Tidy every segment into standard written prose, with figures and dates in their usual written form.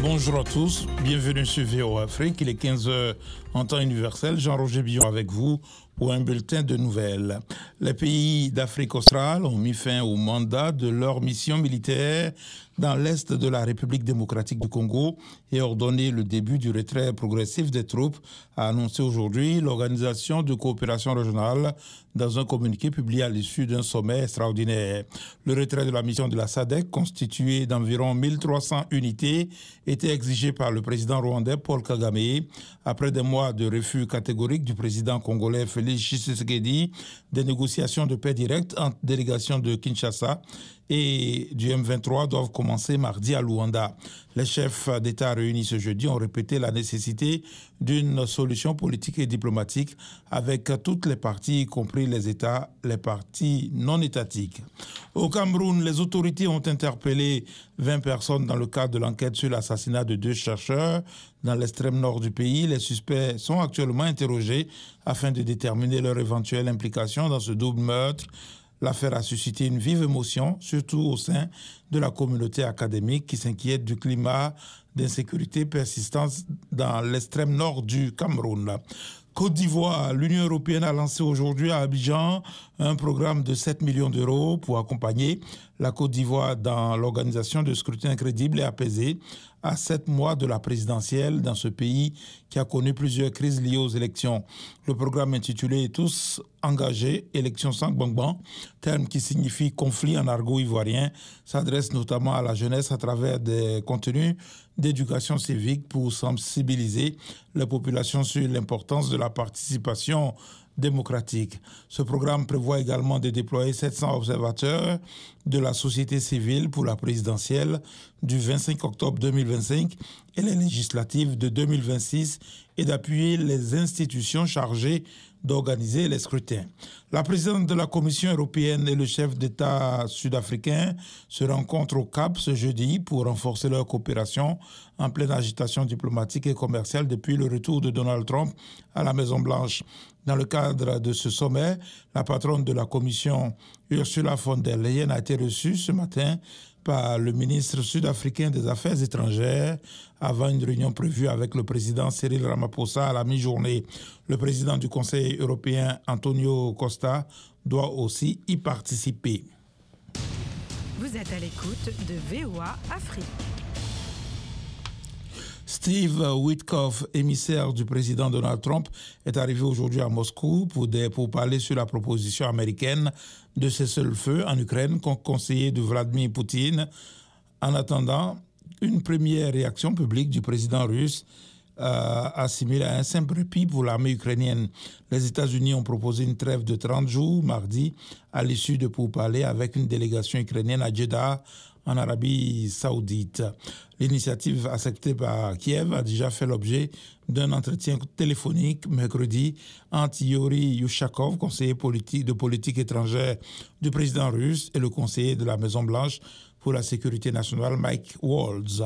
Bonjour à tous, bienvenue sur VOA Afrique. Il est 15h en temps universel. Jean-Roger Billon avec vous pour un bulletin de nouvelles. Les pays d'Afrique australe ont mis fin au mandat de leur mission militaire dans l'est de la République démocratique du Congo et ordonné le début du retrait progressif des troupes, a annoncé aujourd'hui l'Organisation de coopération régionale dans un communiqué publié à l'issue d'un sommet extraordinaire. Le retrait de la mission de la SADC, constituée d'environ 1300 unités, était exigé par le président rwandais Paul Kagame après des mois de refus catégorique du président congolais Félix Tshisekedi des négociations de paix directes entre délégations de Kinshasa et du M23 doivent commencer mardi à Luanda. Les chefs d'État réunis ce jeudi ont répété la nécessité d'une solution politique et diplomatique avec toutes les parties, y compris les États, les parties non étatiques. Au Cameroun, les autorités ont interpellé 20 personnes dans le cadre de l'enquête sur l'assassinat de 2 chercheurs dans l'extrême nord du pays. Les suspects sont actuellement interrogés afin de déterminer leur éventuelle implication dans ce double meurtre. L'affaire a suscité une vive émotion, surtout au sein de la communauté académique qui s'inquiète du climat d'insécurité persistant dans l'extrême nord du Cameroun. Côte d'Ivoire, l'Union européenne a lancé aujourd'hui à Abidjan un programme de 7 millions d'euros pour accompagner la Côte d'Ivoire dans l'organisation de scrutins crédibles et apaisés à 7 mois de la présidentielle dans ce pays qui a connu plusieurs crises liées aux élections. Le programme intitulé « Tous engagés, élections sans gbangban », terme qui signifie conflit en argot ivoirien, s'adresse notamment à la jeunesse à travers des contenus d'éducation civique pour sensibiliser la population sur l'importance de la participation démocratique. Ce programme prévoit également de déployer 700 observateurs de la société civile pour la présidentielle du 25 octobre 2025 et les législatives de 2026 et d'appuyer les institutions chargées d'organiser les scrutins. La présidente de la Commission européenne et le chef d'État sud-africain se rencontrent au Cap ce jeudi pour renforcer leur coopération en pleine agitation diplomatique et commerciale depuis le retour de Donald Trump à la Maison-Blanche. Dans le cadre de ce sommet, la patronne de la Commission, Ursula von der Leyen, a été reçue ce matin par le ministre sud-africain des Affaires étrangères avant une réunion prévue avec le président Cyril Ramaphosa à la mi-journée. Le président du Conseil européen, Antonio Costa, doit aussi y participer. Vous êtes à l'écoute de VOA Afrique. Steve Witkoff, émissaire du président Donald Trump, est arrivé aujourd'hui à Moscou pour parler sur la proposition américaine de cessez-le-feu en Ukraine, conseiller de Vladimir Poutine. En attendant, une première réaction publique du président russe assimilée à un simple répit pour l'armée ukrainienne. Les États-Unis ont proposé une trêve de 30 jours mardi à l'issue de pourparlers avec une délégation ukrainienne à Jeddah, en Arabie Saoudite. L'initiative acceptée par Kiev a déjà fait l'objet d'un entretien téléphonique mercredi entre Yuri Yushakov, conseiller de politique étrangère du président russe, et le conseiller de la Maison-Blanche pour la sécurité nationale, Mike Waltz.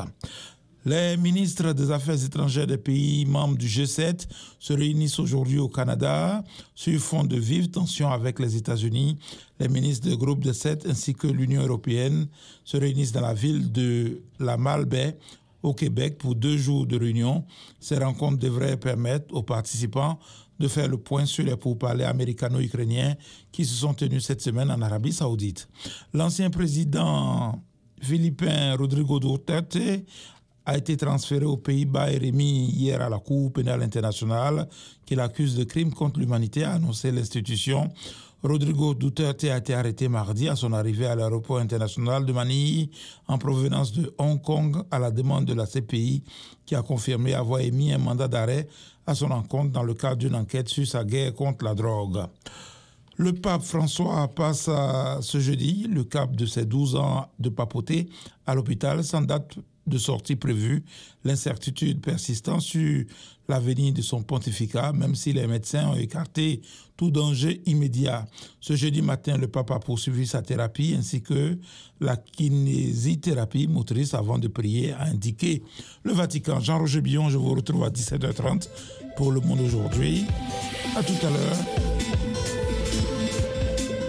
Les ministres des Affaires étrangères des pays membres du G7 se réunissent aujourd'hui au Canada sur fond de vives tensions avec les États-Unis. Les ministres du groupe de 7 ainsi que l'Union européenne se réunissent dans la ville de la Malbaie au Québec pour 2 jours de réunion. Ces rencontres devraient permettre aux participants de faire le point sur les pourparlers américano-ukrainiens qui se sont tenus cette semaine en Arabie Saoudite. L'ancien président philippin Rodrigo Duterte a été transféré aux Pays-Bas et remis hier à la Cour pénale internationale qui l'accuse de crimes contre l'humanité, a annoncé l'institution. Rodrigo Duterte a été arrêté mardi à son arrivée à l'aéroport international de Manille en provenance de Hong Kong à la demande de la CPI qui a confirmé avoir émis un mandat d'arrêt à son encontre dans le cadre d'une enquête sur sa guerre contre la drogue. Le pape François passe ce jeudi le cap de ses 12 ans de papauté à l'hôpital sans date de sortie prévue, l'incertitude persistant sur l'avenir de son pontificat, même si les médecins ont écarté tout danger immédiat. Ce jeudi matin, le pape a poursuivi sa thérapie ainsi que la kinésithérapie motrice avant de prier, a indiqué le Vatican. Jean-Roger Billon, je vous retrouve à 17h30 pour Le Monde aujourd'hui. À tout à l'heure.